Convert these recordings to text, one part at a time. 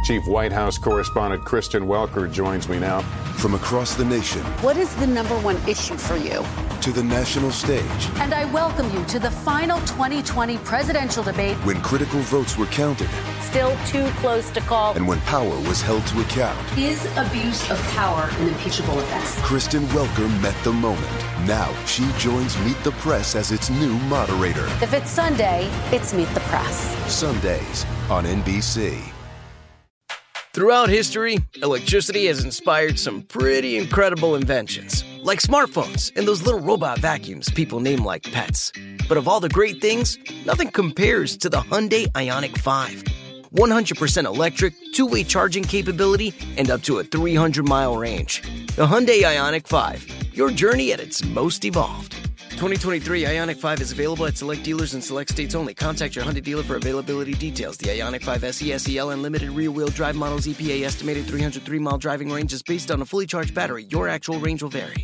Chief White House correspondent Kristen Welker joins me now. From across the nation. What is the #1 issue for you? To the national stage. And I welcome you to the final 2020 presidential debate. When critical votes were counted. Still too close to call. And when power was held to account. Is abuse of power an impeachable offense? Kristen Welker met the moment. Now she joins Meet the Press as its new moderator. If it's Sunday, it's Meet the Press. Sundays on NBC. Throughout history, electricity has inspired some pretty incredible inventions, like smartphones and those little robot vacuums people name like pets. But of all the great things, nothing compares to the Hyundai Ioniq 5. 100% electric, two-way charging capability, and up to a 300-mile range. The Hyundai Ioniq 5, your journey at its most evolved. 2023 Ioniq 5 is available at select dealers in select states only. Contact your Hyundai dealer for availability details. The Ioniq 5 SE, SEL, and limited rear-wheel drive models EPA estimated 303-mile driving range is based on a fully charged battery. Your actual range will vary.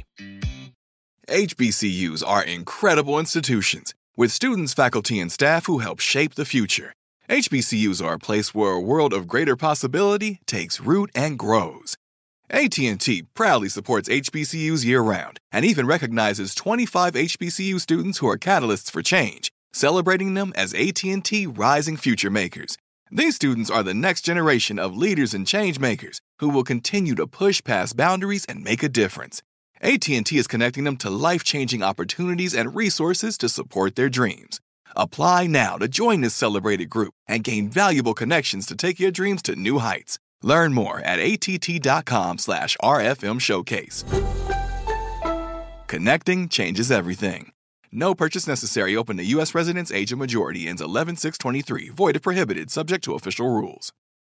HBCUs are incredible institutions with students, faculty, and staff who help shape the future. HBCUs are a place where a world of greater possibility takes root and grows. AT&T proudly supports HBCUs year-round and even recognizes 25 HBCU students who are catalysts for change, celebrating them as AT&T Rising Future Makers. These students are the next generation of leaders and change makers who will continue to push past boundaries and make a difference. AT&T is connecting them to life-changing opportunities and resources to support their dreams. Apply now to join this celebrated group and gain valuable connections to take your dreams to new heights. Learn more at att.com/RFM Showcase. Connecting changes everything. No purchase necessary. Open to U.S. residents. Age of majority ends 11/6/23. Void if prohibited. Subject to official rules.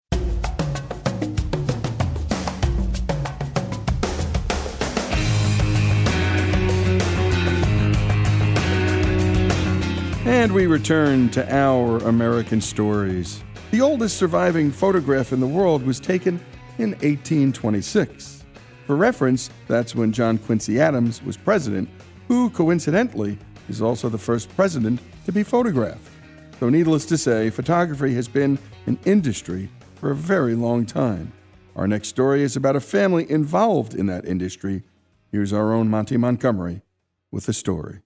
And we return to Our American Stories. The oldest surviving photograph in the world was taken in 1826. For reference, that's when John Quincy Adams was president, who, coincidentally, is also the first president to be photographed. So needless to say, photography has been an industry for a very long time. Our next story is about a family involved in that industry. Here's our own Monty Montgomery with the story.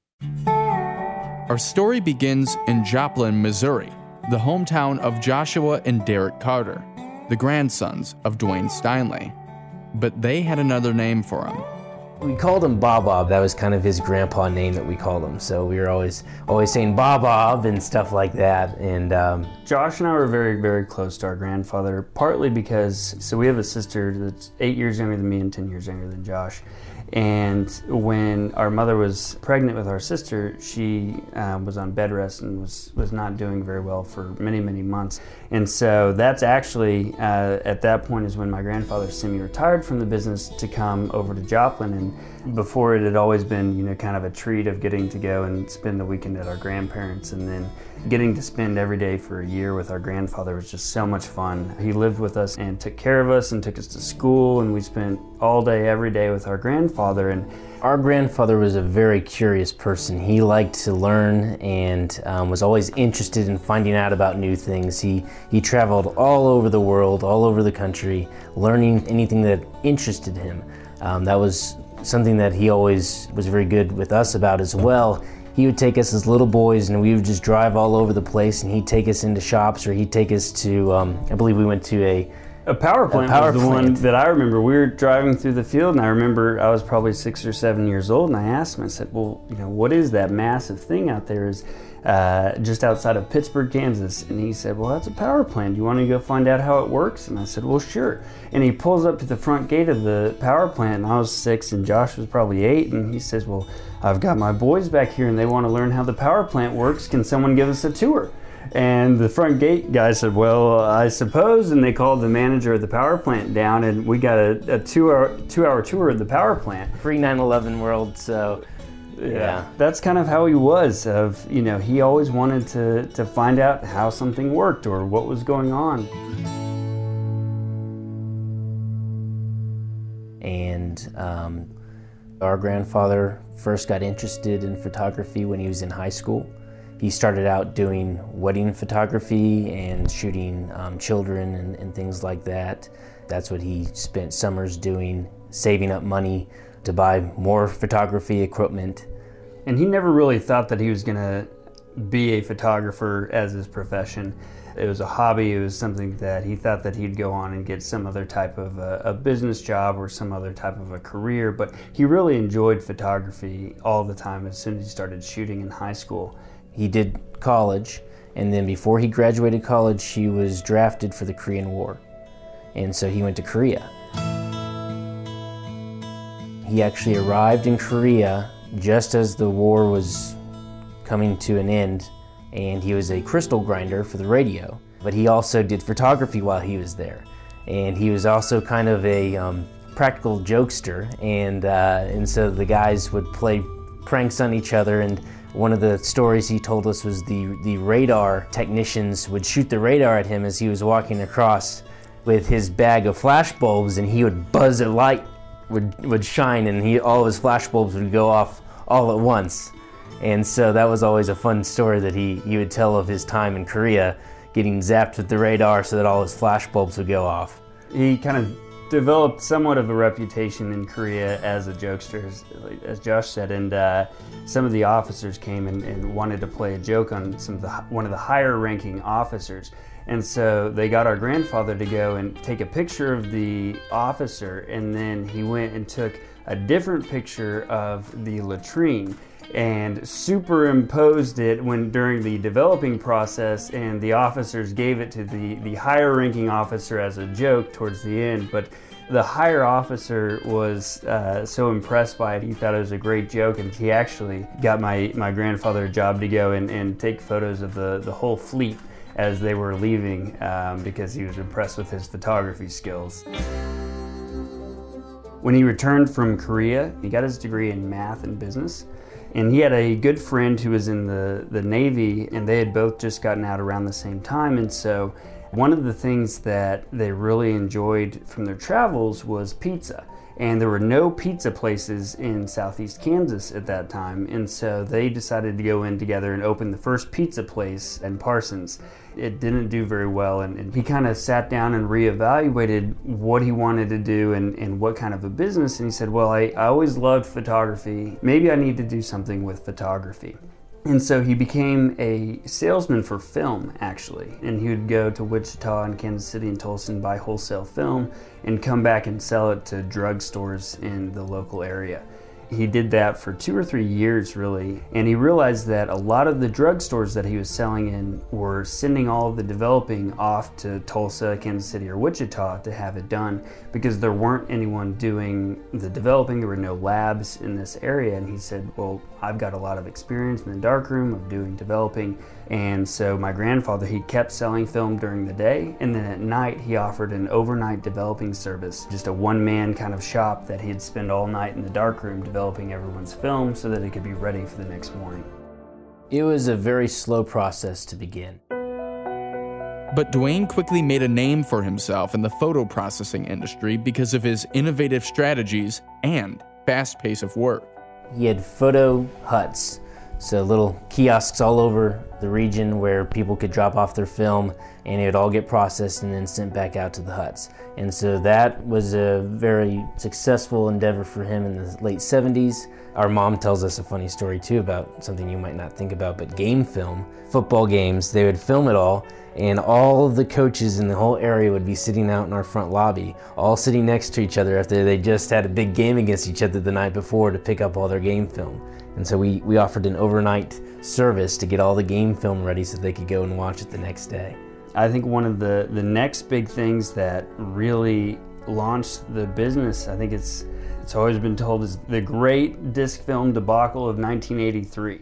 Our story begins in Joplin, Missouri, the hometown of Joshua and Derek Carter, the grandsons of Dwayne Steinley. But they had another name for him. We called him Bob. That was kind of his grandpa name that we called him. So we were always saying Bob and stuff like that. And Josh and I were very, very close to our grandfather, partly because, so we have a sister that's 8 years younger than me and 10 years younger than Josh. And when our mother was pregnant with our sister, she was on bed rest and was not doing very well for many, many months. And so that's actually, at that point is when my grandfather semi-retired from the business to come over to Joplin. And before it had always been, kind of a treat of getting to go and spend the weekend at our grandparents. And then getting to spend every day for a year with our grandfather was just so much fun. He lived with us and took care of us and took us to school, and we spent all day, every day with our grandfather. And our grandfather was a very curious person. He liked to learn and was always interested in finding out about new things. He traveled all over the world, all over the country, learning anything that interested him. That was something that he always was very good with us about as well. He would take us as little boys and we would just drive all over the place, and he'd take us into shops, or he'd take us to, I believe we went to a power plant was the one that I remember. We were driving through the field, and I remember I was probably 6 or 7 years old, and I asked him, I said, well, what is that massive thing out there is just outside of Pittsburgh, Kansas? And he said, well, that's a power plant. Do you want to go find out how it works? And I said, well, sure. And he pulls up to the front gate of the power plant, and I was 6 and Josh was probably 8, and he says, well, I've got my boys back here and they want to learn how the power plant works. Can someone give us a tour? And the front gate guy said, well, I suppose. And they called the manager of the power plant down, and we got a two-hour tour of the power plant. Pre 9/11 world, so yeah. That's kind of how he was. He always wanted to find out how something worked or what was going on. And our grandfather first got interested in photography when he was in high school. He started out doing wedding photography and shooting children and things like that. That's what he spent summers doing, saving up money to buy more photography equipment. And he never really thought that he was going to be a photographer as his profession. It was a hobby. It was something that he thought that he'd go on and get some other type of a business job or some other type of a career, but he really enjoyed photography all the time as soon as he started shooting in high school. He did college, and then before he graduated college, he was drafted for the Korean War. And so he went to Korea. He actually arrived in Korea just as the war was coming to an end, and he was a crystal grinder for the radio. But he also did photography while he was there. And he was also kind of a practical jokester, and so the guys would play pranks on each other. And one of the stories he told us was the radar technicians would shoot the radar at him as he was walking across with his bag of flash bulbs, and he would buzz, a light would shine, and all of his flash bulbs would go off all at once. And so that was always a fun story that he would tell of his time in Korea, getting zapped with the radar so that all his flash bulbs would go off. He kind of developed somewhat of a reputation in Korea as a jokester, as Josh said, and some of the officers came and wanted to play a joke on one of the higher ranking officers. And so they got our grandfather to go and take a picture of the officer, and then he went and took a different picture of the latrine and superimposed it during the developing process, and the officers gave it to the higher ranking officer as a joke towards the end. But the higher officer was so impressed by it, he thought it was a great joke, and he actually got my grandfather a job to go and take photos of the whole fleet as they were leaving because he was impressed with his photography skills. When he returned from Korea, he got his degree in math and business. And he had a good friend who was in the Navy, and they had both just gotten out around the same time. And so one of the things that they really enjoyed from their travels was pizza. And there were no pizza places in Southeast Kansas at that time. And so they decided to go in together and open the first pizza place in Parsons. It didn't do very well, and he kind of sat down and reevaluated what he wanted to do and what kind of a business. And he said, well, I always loved photography. Maybe I need to do something with photography. And so he became a salesman for film, actually. And he would go to Wichita and Kansas City and Tulsa and buy wholesale film and come back and sell it to drugstores in the local area. He did that for 2 or 3 years, really, and he realized that a lot of the drugstores that he was selling in were sending all of the developing off to Tulsa, Kansas City, or Wichita to have it done because there weren't anyone doing the developing. There were no labs in this area, and he said, well, I've got a lot of experience in the darkroom of doing developing. And so my grandfather, he kept selling film during the day, and then at night he offered an overnight developing service, just a one-man kind of shop that he'd spend all night in the darkroom developing everyone's film so that it could be ready for the next morning. It was a very slow process to begin. But Dwayne quickly made a name for himself in the photo processing industry because of his innovative strategies and fast pace of work. He had photo huts, so little kiosks all over the region where people could drop off their film, and it would all get processed and then sent back out to the huts. And so that was a very successful endeavor for him in the late 70s. Our mom tells us a funny story too about something you might not think about, but game film. Football games, they would film it all, and all of the coaches in the whole area would be sitting out in our front lobby, all sitting next to each other after they just had a big game against each other the night before to pick up all their game film. And so we offered an overnight service to get all the game film ready so they could go and watch it the next day. I think one of the next big things that really launched the business, I think it's always been told, is the great disc film debacle of 1983.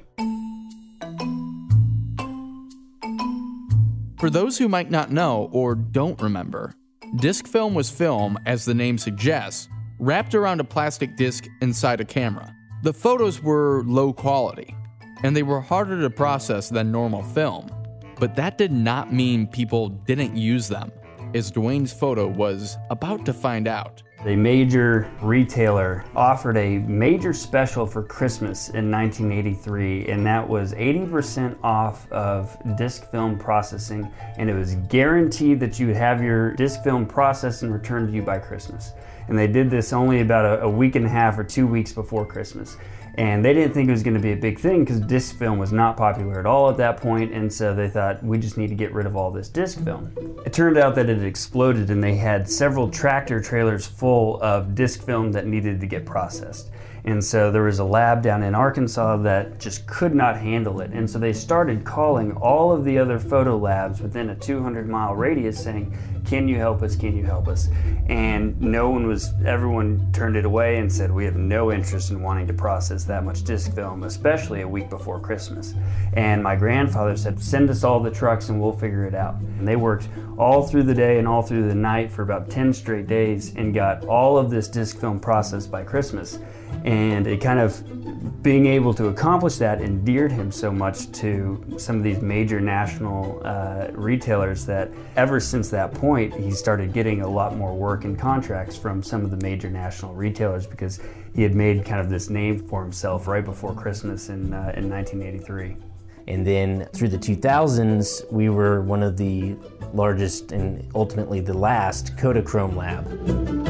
For those who might not know or don't remember, disc film was film, as the name suggests, wrapped around a plastic disc inside a camera. The photos were low quality, and they were harder to process than normal film. But that did not mean people didn't use them, as Dwayne's photo was about to find out. A major retailer offered a major special for Christmas in 1983, and that was 80% off of disc film processing, and it was guaranteed that you would have your disc film processed and returned to you by Christmas. And they did this only about a week and a half or 2 weeks before Christmas. And they didn't think it was going to be a big thing because disc film was not popular at all at that point, and so they thought, we just need to get rid of all this disc film. It turned out that it had exploded, and they had several tractor trailers full of disc film that needed to get processed. And so there was a lab down in Arkansas that just could not handle it. And so they started calling all of the other photo labs within a 200-mile radius saying, can you help us, can you help us? And everyone turned it away and said, we have no interest in wanting to process that much disc film, especially a week before Christmas. And my grandfather said, send us all the trucks and we'll figure it out. And they worked all through the day and all through the night for about 10 straight days and got all of this disc film processed by Christmas. And it kind of, being able to accomplish that endeared him so much to some of these major national retailers that ever since that point, he started getting a lot more work and contracts from some of the major national retailers because he had made kind of this name for himself right before Christmas in 1983. And then through the 2000s, we were one of the largest and ultimately the last Kodachrome lab.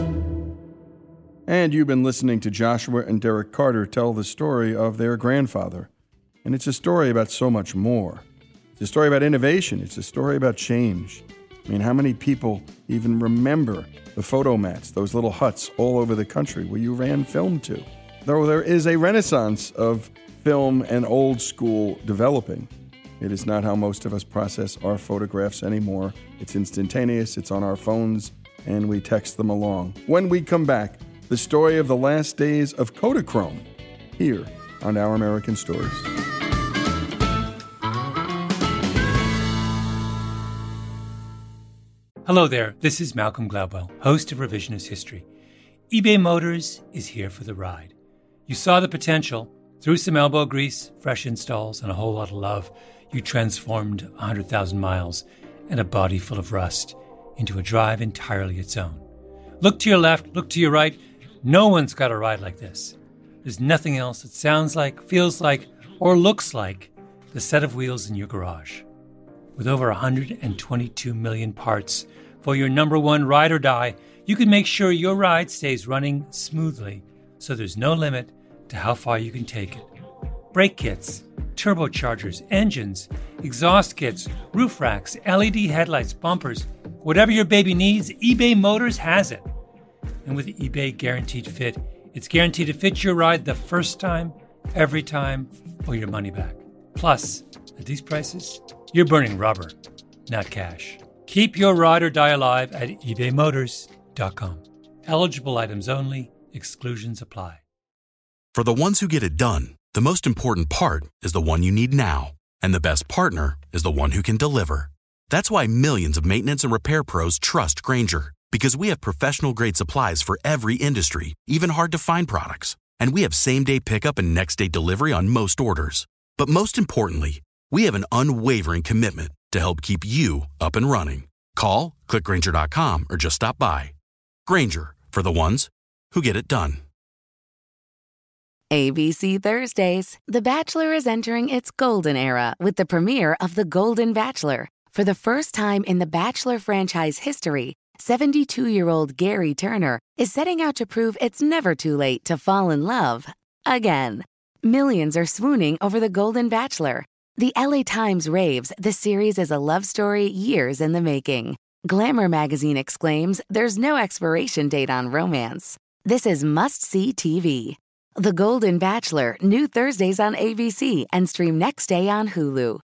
And you've been listening to Joshua and Derek Carter tell the story of their grandfather. And it's a story about so much more. It's a story about innovation. It's a story about change. I mean, how many people even remember the photomats, those little huts all over the country where you ran film to? Though there is a renaissance of film and old school developing, it is not how most of us process our photographs anymore. It's instantaneous, it's on our phones, and we text them along. When we come back, the story of the last days of Kodachrome, here on Our American Stories. Hello there, this is Malcolm Gladwell, host of Revisionist History. eBay Motors is here for the ride. You saw the potential. Through some elbow grease, fresh installs, and a whole lot of love, you transformed 100,000 miles and a body full of rust into a drive entirely its own. Look to your left, look to your right. No one's got a ride like this. There's nothing else that sounds like, feels like, or looks like the set of wheels in your garage. With over 122 million parts for your number one ride or die, you can make sure your ride stays running smoothly so there's no limit to how far you can take it. Brake kits, turbochargers, engines, exhaust kits, roof racks, LED headlights, bumpers, whatever your baby needs, eBay Motors has it. And with eBay Guaranteed Fit, it's guaranteed to fit your ride the first time, every time, or your money back. Plus, at these prices, you're burning rubber, not cash. Keep your ride or die alive at ebaymotors.com. Eligible items only. Exclusions apply. For the ones who get it done, the most important part is the one you need now. And the best partner is the one who can deliver. That's why millions of maintenance and repair pros trust Grainger. Because we have professional-grade supplies for every industry, even hard-to-find products. And we have same-day pickup and next-day delivery on most orders. But most importantly, we have an unwavering commitment to help keep you up and running. Call, click Grainger.com, or just stop by. Grainger, for the ones who get it done. ABC Thursdays. The Bachelor is entering its golden era with the premiere of The Golden Bachelor. For the first time in the Bachelor franchise history, 72-year-old Gary Turner is setting out to prove it's never too late to fall in love again. Millions are swooning over The Golden Bachelor. The LA Times raves the series is a love story years in the making. Glamour magazine exclaims there's no expiration date on romance. This is must-see TV. The Golden Bachelor, new Thursdays on ABC and stream next day on Hulu.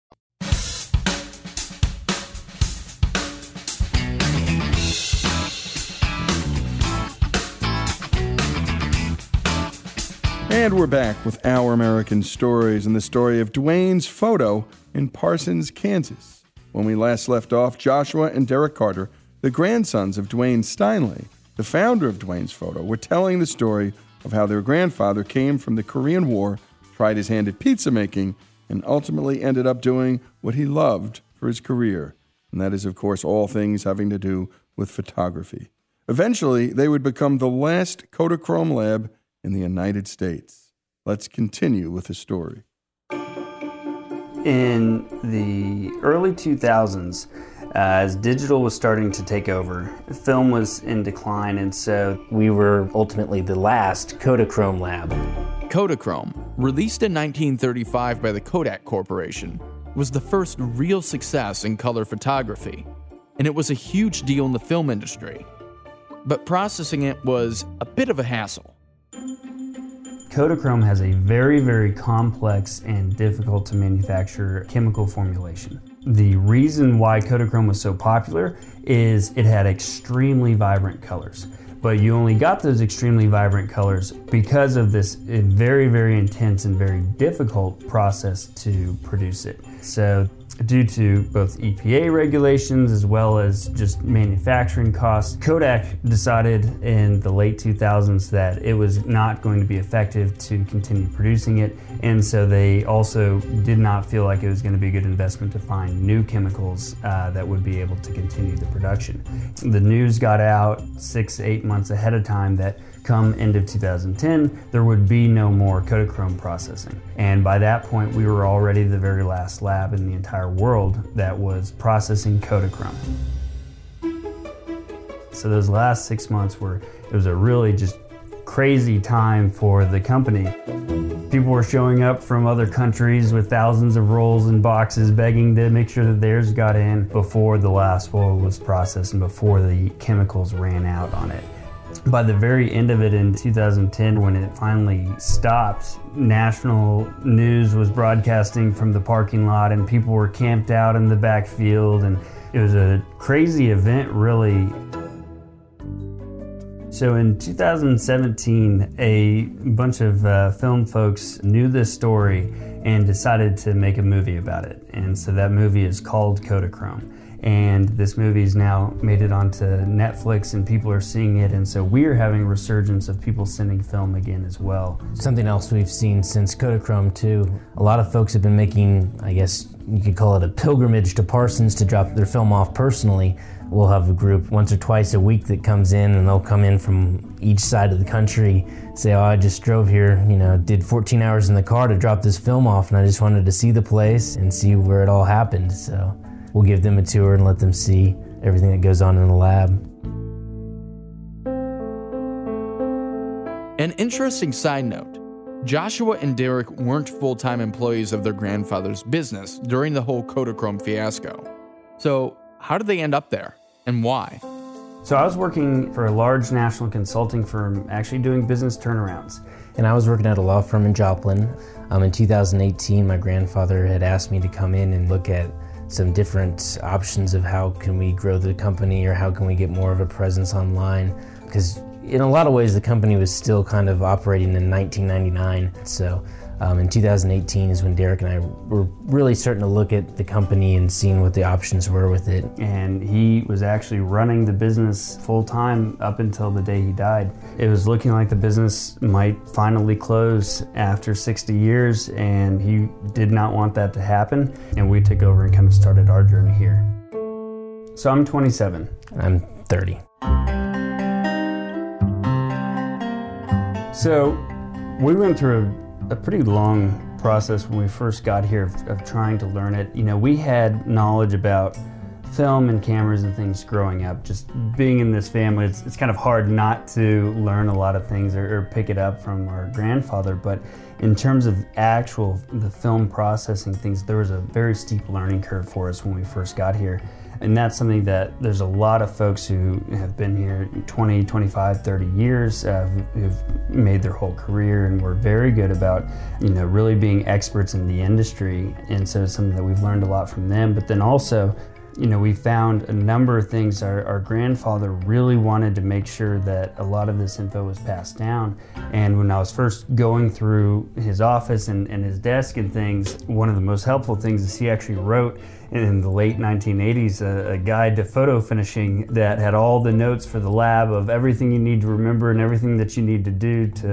And we're back with Our American Stories and the story of Dwayne's photo in Parsons, Kansas. When we last left off, Joshua and Derek Carter, the grandsons of Dwayne Steinle, the founder of Dwayne's Photo, were telling the story of how their grandfather came from the Korean War, tried his hand at pizza making, and ultimately ended up doing what he loved for his career. And that is, of course, all things having to do with photography. Eventually, they would become the last Kodachrome lab in the United States. Let's continue with the story. In the early 2000s, as digital was starting to take over, film was in decline, and so we were ultimately the last Kodachrome lab. Kodachrome, released in 1935 by the Kodak Corporation, was the first real success in color photography, and it was a huge deal in the film industry. But processing it was a bit of a hassle. Kodachrome has a very, very complex and difficult to manufacture chemical formulation. The reason why Kodachrome was so popular is it had extremely vibrant colors. But you only got those extremely vibrant colors because of this very, very intense and very difficult process to produce it. So due to both EPA regulations as well as just manufacturing costs, Kodak decided in the late 2000s that it was not going to be effective to continue producing it, and so they also did not feel like it was going to be a good investment to find new chemicals that would be able to continue the production. The news got out 6 to 8 months ahead of time that come end of 2010, there would be no more Kodachrome processing. And by that point, we were already the very last lab in the entire world that was processing Kodachrome. So those last 6 months it was a really just crazy time for the company. People were showing up from other countries with thousands of rolls and boxes begging to make sure that theirs got in before the last roll was processed and before the chemicals ran out on it. By the very end of it in 2010, when it finally stopped, national news was broadcasting from the parking lot and people were camped out in the backfield, and it was a crazy event, really. So in 2017, a bunch of film folks knew this story and decided to make a movie about it. And so that movie is called Kodachrome. And this movie's now made it onto Netflix and people are seeing it, and so we're having a resurgence of people sending film again as well. Something else we've seen since Kodachrome too, a lot of folks have been making, I guess you could call it a pilgrimage to Parsons to drop their film off personally. We'll have a group once or twice a week that comes in, and they'll come in from each side of the country, say, oh, I just drove here, did 14 hours in the car to drop this film off, and I just wanted to see the place and see where it all happened. So we'll give them a tour and let them see everything that goes on in the lab. An interesting side note, Joshua and Derek weren't full-time employees of their grandfather's business during the whole Kodachrome fiasco. So how did they end up there, and why? So I was working for a large national consulting firm, actually doing business turnarounds. And I was working at a law firm in Joplin. In 2018, my grandfather had asked me to come in and look at some different options of how can we grow the company or how can we get more of a presence online. Because in a lot of ways, the company was still kind of operating in 1999. So in 2018 is when Derek and I were really starting to look at the company and seeing what the options were with it. And he was actually running the business full time up until the day he died. It was looking like the business might finally close after 60 years, and he did not want that to happen. And we took over and kind of started our journey here. So I'm 27. I'm 30. So we went through a pretty long process when we first got here of trying to learn it. We had knowledge about film and cameras and things growing up. Just being in this family, it's kind of hard not to learn a lot of things or pick it up from our grandfather. But in terms of the film processing things, there was a very steep learning curve for us when we first got here. And that's something that there's a lot of folks who have been here 20, 25, 30 years who've made their whole career, and we're very good about, really being experts in the industry. And so it's something that we've learned a lot from them. But then also, we found a number of things. Our grandfather really wanted to make sure that a lot of this info was passed down. And when I was first going through his office and his desk and things, one of the most helpful things is he actually wrote in the late 1980s a guide to photo finishing that had all the notes for the lab of everything you need to remember and everything that you need to do to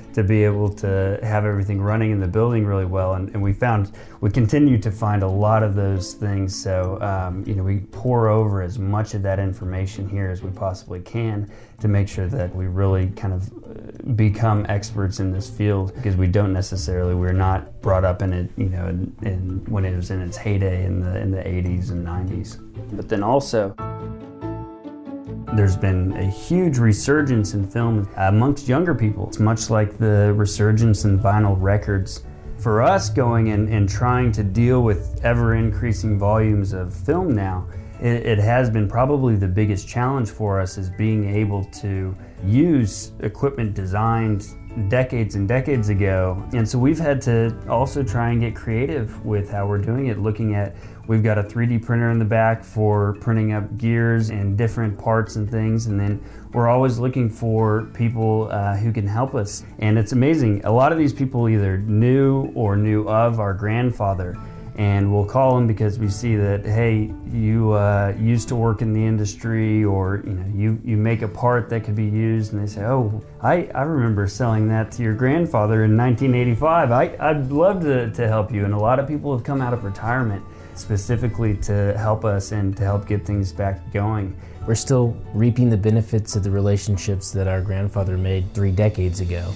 to be able to have everything running in the building really well. And we continue to find a lot of those things. So, we pour over as much of that information here as we possibly can to make sure that we really kind of become experts in this field, because we're not brought up in it, when it was in its heyday in the 80s and 90s. But then also, there's been a huge resurgence in film amongst younger people. It's much like the resurgence in vinyl records. For us, going and trying to deal with ever-increasing volumes of film now, it has been probably the biggest challenge for us, is being able to use equipment designed decades and decades ago. And so we've had to also try and get creative with how we're doing it, looking at, we've got a 3D printer in the back for printing up gears and different parts and things, and then we're always looking for people who can help us. And it's amazing, a lot of these people either knew or knew of our grandfather, and we'll call them because we see that, hey, you used to work in the industry, or you make a part that could be used, and they say, oh, I remember selling that to your grandfather in 1985. I'd love to help you. And a lot of people have come out of retirement specifically to help us and to help get things back going. We're still reaping the benefits of the relationships that our grandfather made 3 decades ago.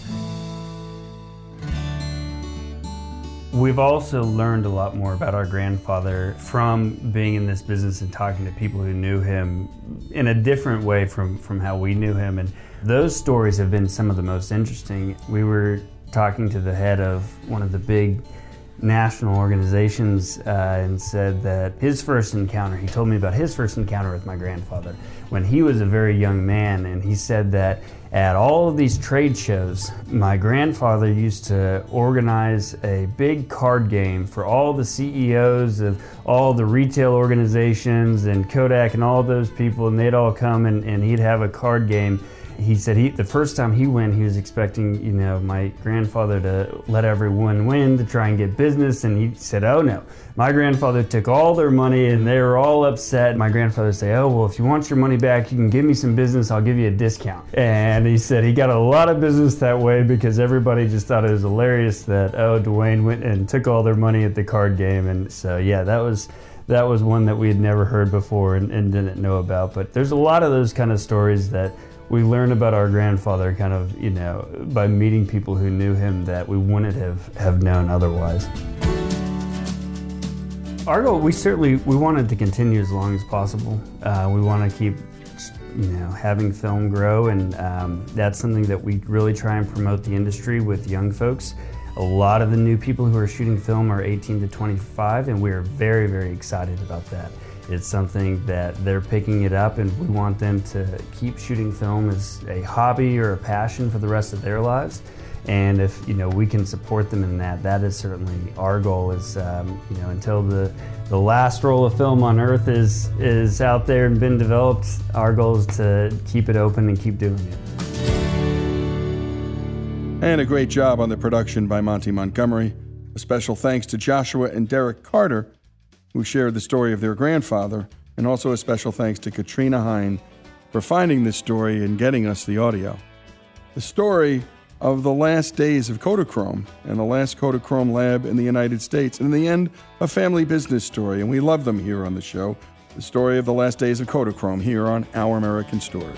We've also learned a lot more about our grandfather from being in this business and talking to people who knew him in a different way from how we knew him. And those stories have been some of the most interesting. We were talking to the head of one of the big national organizations and said that he told me about his first encounter with my grandfather when he was a very young man, and he said that at all of these trade shows, my grandfather used to organize a big card game for all the CEOs of all the retail organizations and Kodak and all those people, and they'd all come and he'd have a card game. He said the first time he went, he was expecting, my grandfather to let everyone win to try and get business, and he said, oh no. My grandfather took all their money and they were all upset. My grandfather would say, oh, well, if you want your money back, you can give me some business, I'll give you a discount. And he said he got a lot of business that way because everybody just thought it was hilarious that, Dwayne went and took all their money at the card game. And so, yeah, that was one that we had never heard before and didn't know about. But there's a lot of those kind of stories that we learn about our grandfather kind of, by meeting people who knew him that we wouldn't have known otherwise. Our goal, we wanted to continue as long as possible. We want to keep, having film grow, and that's something that we really try and promote the industry with young folks. A lot of the new people who are shooting film are 18 to 25, and we are very, very excited about that. It's something that they're picking it up, and we want them to keep shooting film as a hobby or a passion for the rest of their lives. And if we can support them in that, that is certainly our goal. Is until the last roll of film on Earth is out there and been developed, our goal is to keep it open and keep doing it. And a great job on the production by Monty Montgomery. A special thanks to Joshua and Derek Carter, who shared the story of their grandfather, and also a special thanks to Katrina Hine for finding this story and getting us the audio. The story of the last days of Kodachrome and the last Kodachrome lab in the United States, and in the end, a family business story, and we love them here on the show. The story of the last days of Kodachrome here on Our American Stories.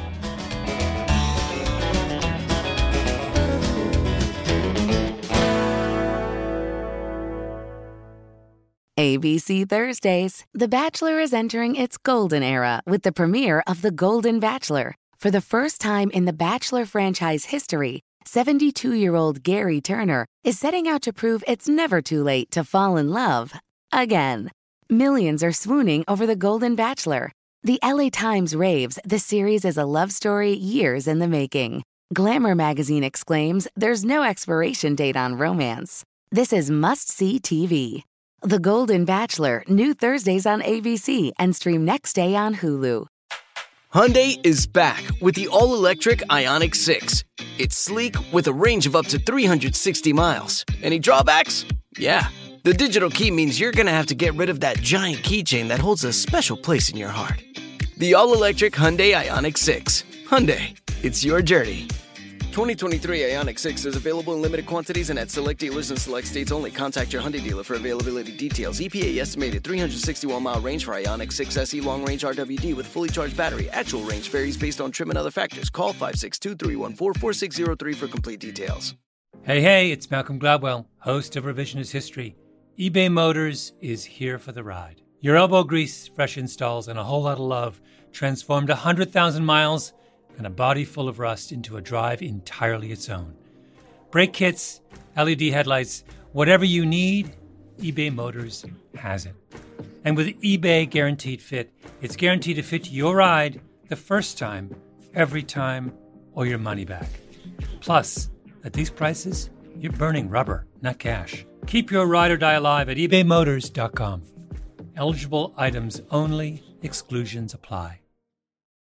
ABC Thursdays. The Bachelor is entering its golden era with the premiere of The Golden Bachelor. For the first time in the Bachelor franchise history, 72-year-old Gary Turner is setting out to prove it's never too late to fall in love again. Millions are swooning over The Golden Bachelor. The LA Times raves the series is a love story years in the making. Glamour magazine exclaims there's no expiration date on romance. This is must-see TV. The Golden Bachelor, new Thursdays on ABC and stream next day on Hulu. Hyundai is back with the all-electric Ioniq 6. It's sleek with a range of up to 360 miles. Any drawbacks? Yeah. The digital key means you're going to have to get rid of that giant keychain that holds a special place in your heart. The all-electric Hyundai Ioniq 6. Hyundai, it's your journey. 2023 Ioniq 6 is available in limited quantities and at select dealers in select states only. Contact your Hyundai dealer for availability details. EPA estimated 361-mile range for Ioniq 6 SE long-range RWD with fully charged battery. Actual range varies based on trim and other factors. Call 562-314-4603 for complete details. Hey, it's Malcolm Gladwell, host of Revisionist History. eBay Motors is here for the ride. Your elbow grease, fresh installs, and a whole lot of love transformed 100,000 miles and a body full of rust into a drive entirely its own. Brake kits, LED headlights, whatever you need, eBay Motors has it. And with eBay Guaranteed Fit, it's guaranteed to fit your ride the first time, every time, or your money back. Plus, at these prices, you're burning rubber, not cash. Keep your ride or die alive at ebaymotors.com. Eligible items only. Exclusions apply.